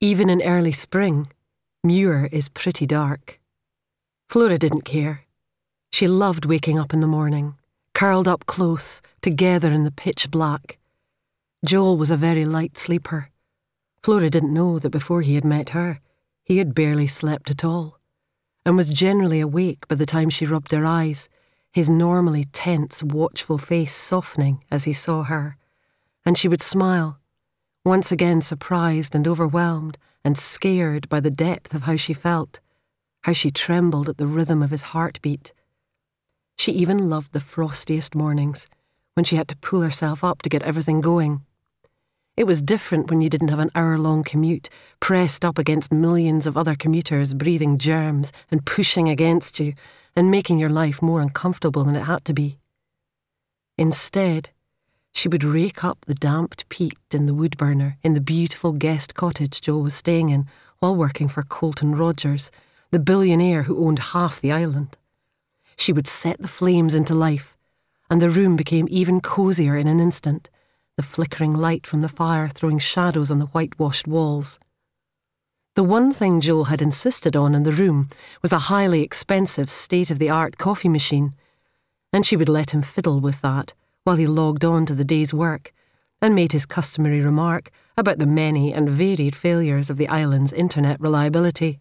Even in early spring, Muir is pretty dark. Flora didn't care. She loved waking up in the morning, curled up close, together in the pitch black. Joel was a very light sleeper. Flora didn't know that before he had met her, he had barely slept at all, and was generally awake by the time she rubbed her eyes, his normally tense, watchful face softening as he saw her, and she would smile, once again surprised and overwhelmed and scared by the depth of how she felt, how she trembled at the rhythm of his heartbeat. She even loved the frostiest mornings, when she had to pull herself up to get everything going. It was different when you didn't have an hour-long commute, pressed up against millions of other commuters breathing germs and pushing against you and making your life more uncomfortable than it had to be. Instead, she would rake up the damped peat in the wood burner in the beautiful guest cottage Joel was staying in while working for Colton Rogers, the billionaire who owned half the island. She would set the flames into life, and the room became even cosier in an instant, the flickering light from the fire throwing shadows on the whitewashed walls. The one thing Joel had insisted on in the room was a highly expensive, state-of-the-art coffee machine, and she would let him fiddle with that while he logged on to the day's work and made his customary remark about the many and varied failures of the island's internet reliability.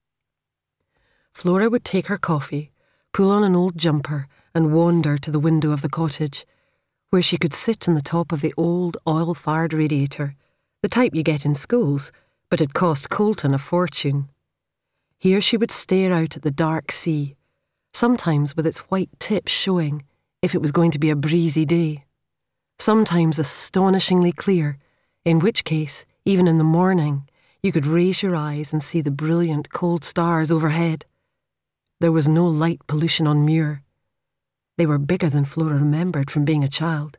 Flora would take her coffee, pull on an old jumper and wander to the window of the cottage, where she could sit on the top of the old oil-fired radiator, the type you get in schools, but it cost Colton a fortune. Here she would stare out at the dark sea, sometimes with its white tips showing if it was going to be a breezy day, sometimes astonishingly clear, in which case, even in the morning, you could raise your eyes and see the brilliant cold stars overhead. There was no light pollution on Muir. They were bigger than Flora remembered from being a child.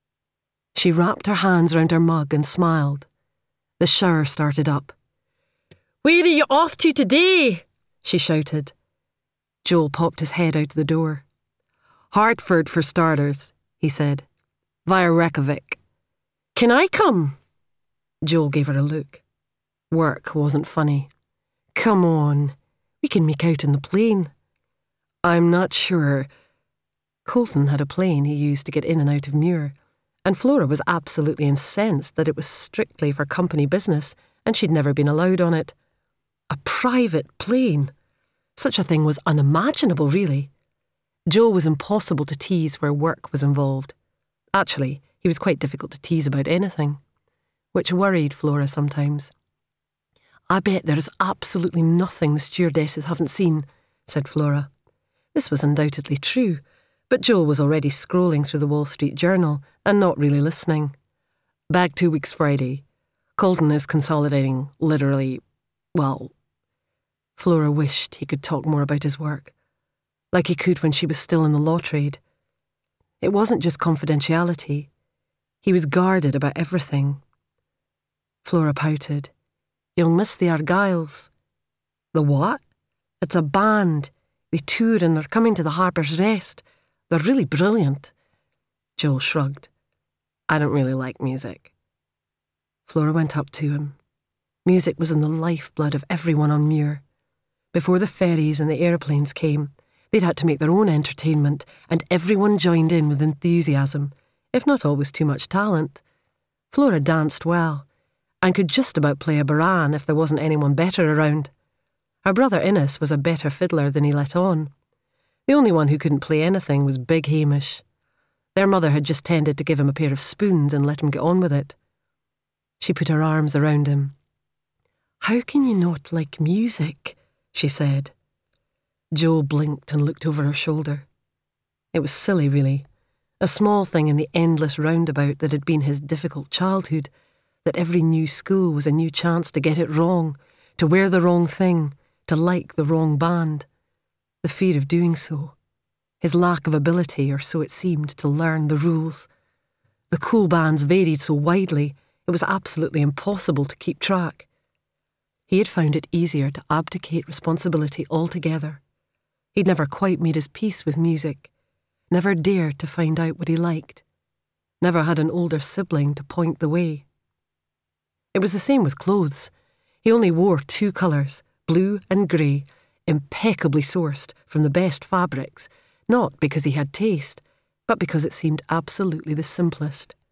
She wrapped her hands round her mug and smiled. The shower started up. "Where are you off to today?" she shouted. Joel popped his head out the door. "Hartford for starters," he said, "via Reykjavik." "Can I come?" Joel gave her a look. Work wasn't funny. "Come on, we can make out in the plane." "I'm not sure." Colton had a plane he used to get in and out of Muir, and Flora was absolutely incensed that it was strictly for company business and she'd never been allowed on it. A private plane. Such a thing was unimaginable, really. Joel was impossible to tease where work was involved. Actually, he was quite difficult to tease about anything, which worried Flora sometimes. "I bet there's absolutely nothing the stewardesses haven't seen," said Flora. This was undoubtedly true, but Joel was already scrolling through the Wall Street Journal and not really listening. "Back 2 weeks Friday. Colton is consolidating, literally, well..." Flora wished he could talk more about his work, like he could when she was still in the law trade. It wasn't just confidentiality. He was guarded about everything. Flora pouted. "You'll miss the Argyles." "The what?" "It's a band. They tour and they're coming to the Harper's Rest. They're really brilliant." Joel shrugged. "I don't really like music." Flora went up to him. Music was in the lifeblood of everyone on Muir. Before the ferries and the airplanes came, they'd had to make their own entertainment, and everyone joined in with enthusiasm, if not always too much talent. Flora danced well, and could just about play a baran if there wasn't anyone better around. Her brother Innes was a better fiddler than he let on. The only one who couldn't play anything was Big Hamish. Their mother had just tended to give him a pair of spoons and let him get on with it. She put her arms around him. "How can you not like music?" she said. Joel blinked and looked over her shoulder. It was silly, really. A small thing in the endless roundabout that had been his difficult childhood, that every new school was a new chance to get it wrong, to wear the wrong thing, to like the wrong band. The fear of doing so. His lack of ability, or so it seemed, to learn the rules. The cool bands varied so widely, it was absolutely impossible to keep track. He had found it easier to abdicate responsibility altogether. He'd never quite made his peace with music, never dared to find out what he liked, never had an older sibling to point the way. It was the same with clothes. He only wore 2 colours, blue and grey, impeccably sourced from the best fabrics, not because he had taste, but because it seemed absolutely the simplest.